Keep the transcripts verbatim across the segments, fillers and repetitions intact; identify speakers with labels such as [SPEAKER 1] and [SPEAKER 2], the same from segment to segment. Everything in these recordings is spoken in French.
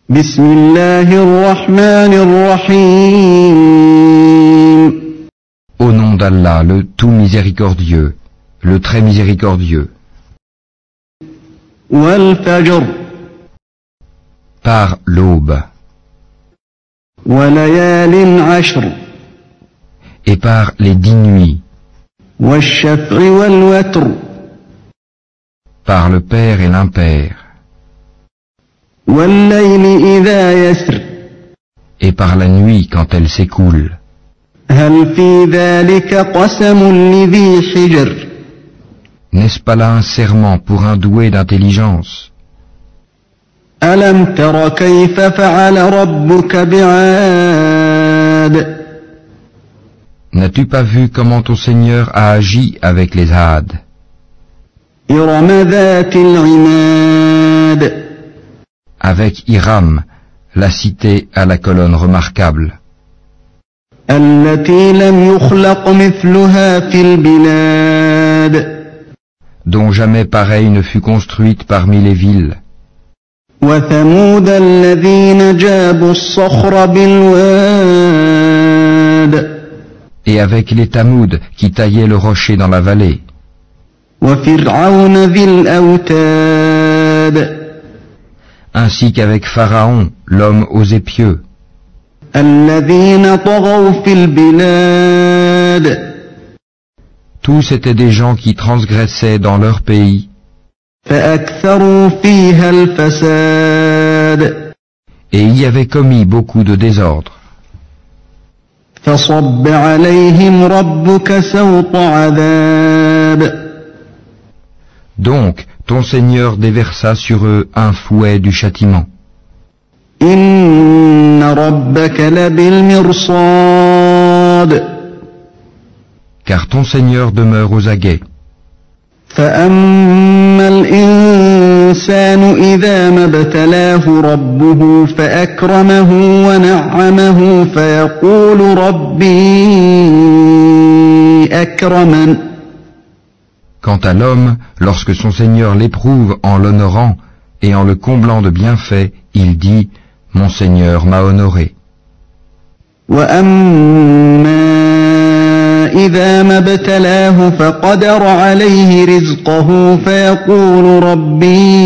[SPEAKER 1] بسم الله الرحمن الرحيم
[SPEAKER 2] Au nom d'Allah, le tout miséricordieux, le très miséricordieux.
[SPEAKER 1] والفجر
[SPEAKER 2] Par l'aube,
[SPEAKER 1] وليال عشر
[SPEAKER 2] et par les dix nuits,
[SPEAKER 1] والشفع والوتر
[SPEAKER 2] par le père et l'impère,
[SPEAKER 1] والليل إذا يسر
[SPEAKER 2] et par la nuit quand elle s'écoule.
[SPEAKER 1] هل في ذلك قسم لذي حجر
[SPEAKER 2] N'est-ce pas là un serment pour un doué d'intelligence?
[SPEAKER 1] ألم تر كيف فعل ربك بعاد
[SPEAKER 2] N'as-tu pas vu comment ton Seigneur a agi avec les Hades,
[SPEAKER 1] إرم ذات العماد
[SPEAKER 2] avec Hiram, la cité à la colonne remarquable,
[SPEAKER 1] التي لم يخلق مثلها في البلاد
[SPEAKER 2] dont jamais pareille ne fut construite parmi les villes,
[SPEAKER 1] وثمود الذين جابوا الصخر بالواد
[SPEAKER 2] et avec les Tamouds qui taillaient le rocher dans la vallée,
[SPEAKER 1] وفرعون ذي الأوتاد
[SPEAKER 2] ainsi qu'avec Pharaon, l'homme aux épieux,
[SPEAKER 1] الذين طغوا في البلاد
[SPEAKER 2] tous étaient des gens qui transgressaient dans leur pays,
[SPEAKER 1] فأكثروا فيها الفساد
[SPEAKER 2] et y avaient commis beaucoup de désordre.
[SPEAKER 1] فصب عليهم ربك سوط عذاب
[SPEAKER 2] Donc, ton Seigneur déversa sur eux un fouet du châtiment.
[SPEAKER 1] إن ربك لبالمرصاد
[SPEAKER 2] Car ton Seigneur demeure aux aguets.
[SPEAKER 1] فأما الإنسان إذا ما ابتلاه ربه فأكرمه ونعمه فيقول ربي أكرمن
[SPEAKER 2] Quant à l'homme, lorsque son Seigneur l'éprouve en l'honorant et en le comblant de bienfaits, il dit « Mon Seigneur m'a honoré ».
[SPEAKER 1] وأما إذا ما ابتلاه فقدر عليه رزقه فيقول ربي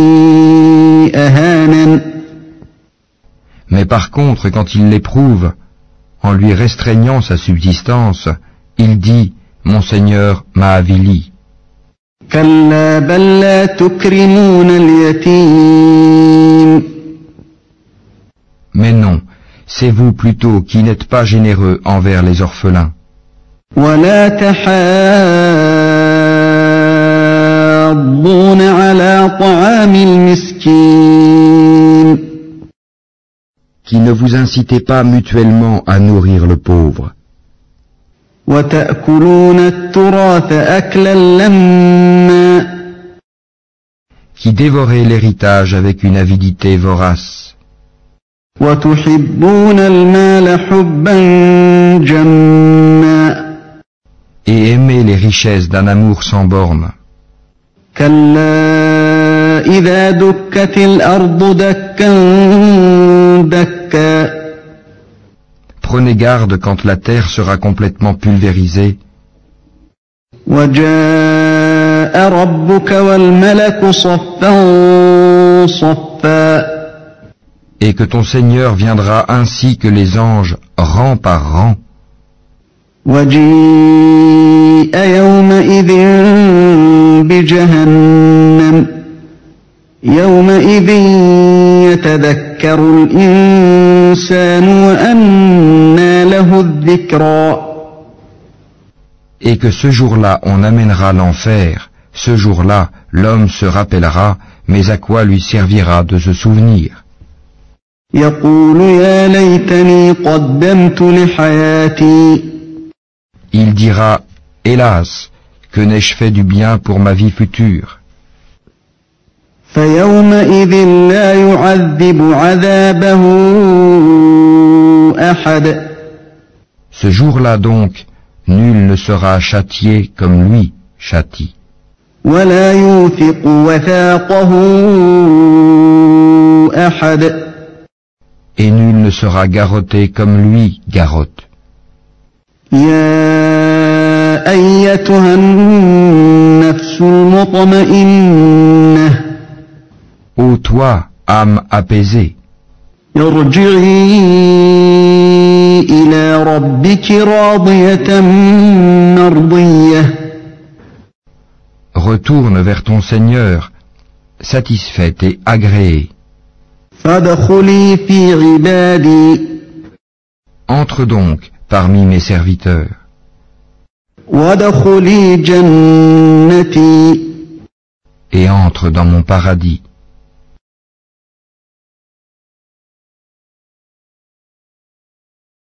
[SPEAKER 1] أهانن
[SPEAKER 2] Mais par contre, quand il l'éprouve, en lui restreignant sa subsistance, il dit « Mon Seigneur m'a avili ».
[SPEAKER 1] كلا بل لا تكرمون اليتيم
[SPEAKER 2] Mais non, c'est vous plutôt qui n'êtes pas généreux envers les orphelins,
[SPEAKER 1] ولا تحاضون على طعام المسكين
[SPEAKER 2] qui ne vous incitez pas mutuellement à nourrir le pauvre,
[SPEAKER 1] وتأكلون التراث أكلا لما
[SPEAKER 2] qui dévorez l'héritage avec une avidité vorace,
[SPEAKER 1] وتحبون المال حبا جما
[SPEAKER 2] et aimez les richesses d'un amour sans borne.
[SPEAKER 1] كلا إذا دكت الأرض دكا دكا
[SPEAKER 2] Prenez garde quand la terre sera complètement pulvérisée,
[SPEAKER 1] وجاء ربك والملك صفا صفا
[SPEAKER 2] et que ton Seigneur viendra ainsi que les anges, rang par rang,
[SPEAKER 1] وجيء يومئذ بجهنم يومئذ يتذكر الإنسان وأنى له الذكرى
[SPEAKER 2] et que ce jour-là on amènera l'enfer, ce jour-là l'homme se rappellera, mais à quoi lui servira de se souvenir?
[SPEAKER 1] يقول يا ليتني قدمت لحياتي
[SPEAKER 2] Il dira, hélas, que n'ai-je fait du bien pour ma vie future?
[SPEAKER 1] فيومئذ لا يعذب عذابه أحد
[SPEAKER 2] Ce jour-là donc, nul ne sera châtié comme lui châtie,
[SPEAKER 1] ولا يوثق وثاقه أحد
[SPEAKER 2] et nul ne sera garrotté comme lui garrotte.
[SPEAKER 1] يا أيتها النفس المطمئنة
[SPEAKER 2] Ô toi, âme apaisée,
[SPEAKER 1] ارجعي إلى ربك راضية مرضية
[SPEAKER 2] retourne vers ton Seigneur, satisfaite et agréée.
[SPEAKER 1] فادخلي في عبادي
[SPEAKER 2] Entre donc parmi mes serviteurs,
[SPEAKER 1] وادخلي جنتي
[SPEAKER 2] et entre dans mon paradis.